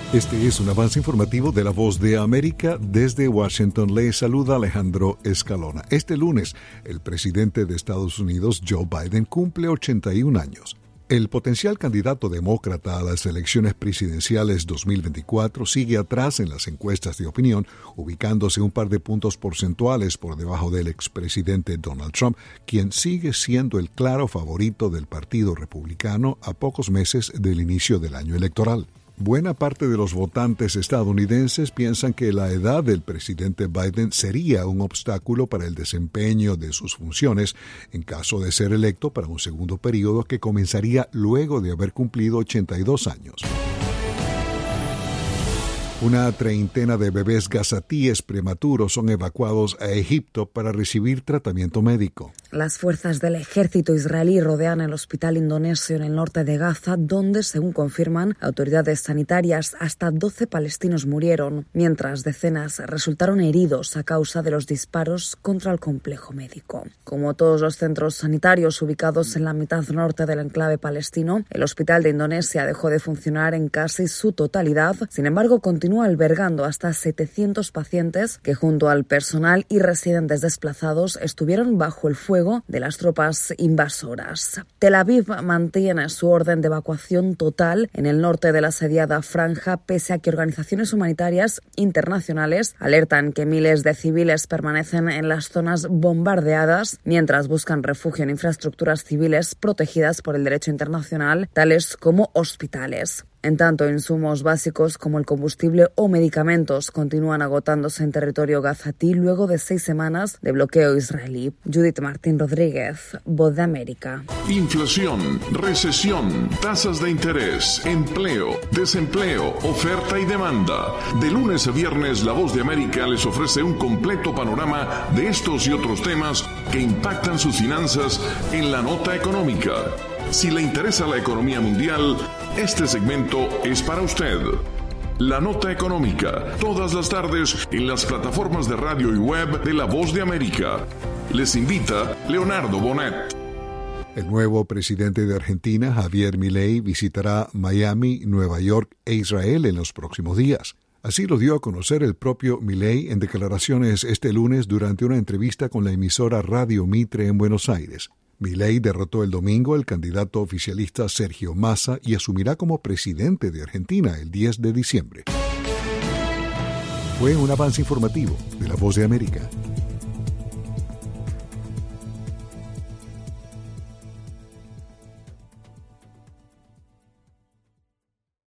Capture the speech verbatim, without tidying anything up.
Este es un avance informativo de La Voz de América. Desde Washington le saluda Alejandro Escalona. Este lunes, el presidente de Estados Unidos, Joe Biden, cumple ochenta y un años. El potencial candidato demócrata a las elecciones presidenciales dos mil veinticuatro sigue atrás en las encuestas de opinión, ubicándose un par de puntos porcentuales por debajo del expresidente Donald Trump, quien sigue siendo el claro favorito del Partido Republicano a pocos meses del inicio del año electoral. Buena parte de los votantes estadounidenses piensan que la edad del presidente Biden sería un obstáculo para el desempeño de sus funciones en caso de ser electo para un segundo periodo que comenzaría luego de haber cumplido ochenta y dos años. Una treintena de bebés gazatíes prematuros son evacuados a Egipto para recibir tratamiento médico. Las fuerzas del ejército israelí rodean el hospital indonesio en el norte de Gaza, donde, según confirman autoridades sanitarias, hasta doce palestinos murieron, mientras decenas resultaron heridos a causa de los disparos contra el complejo médico. Como todos los centros sanitarios ubicados en la mitad norte del enclave palestino, el hospital de Indonesia dejó de funcionar en casi su totalidad. Sin embargo, continúa albergando hasta setecientos pacientes que, junto al personal y residentes desplazados, estuvieron bajo el fuego de las tropas invasoras. Tel Aviv mantiene su orden de evacuación total en el norte de la asediada franja, pese a que organizaciones humanitarias internacionales alertan que miles de civiles permanecen en las zonas bombardeadas mientras buscan refugio en infraestructuras civiles protegidas por el derecho internacional, tales como hospitales. En tanto, insumos básicos como el combustible o medicamentos continúan agotándose en territorio gazatí luego de seis semanas de bloqueo israelí. Judith Martín Rodríguez, Voz de América. Inflación, recesión, tasas de interés, empleo, desempleo, oferta y demanda. De lunes a viernes, La Voz de América les ofrece un completo panorama de estos y otros temas que impactan sus finanzas en la nota económica. Si le interesa la economía mundial, este segmento es para usted. La Nota Económica, todas las tardes en las plataformas de radio y web de La Voz de América. Les invita Leonardo Bonet. El nuevo presidente de Argentina, Javier Milei, visitará Miami, Nueva York e Israel en los próximos días. Así lo dio a conocer el propio Milei en declaraciones este lunes durante una entrevista con la emisora Radio Mitre en Buenos Aires. Milei derrotó el domingo al candidato oficialista Sergio Massa y asumirá como presidente de Argentina el diez de diciembre. Fue un avance informativo de La Voz de América.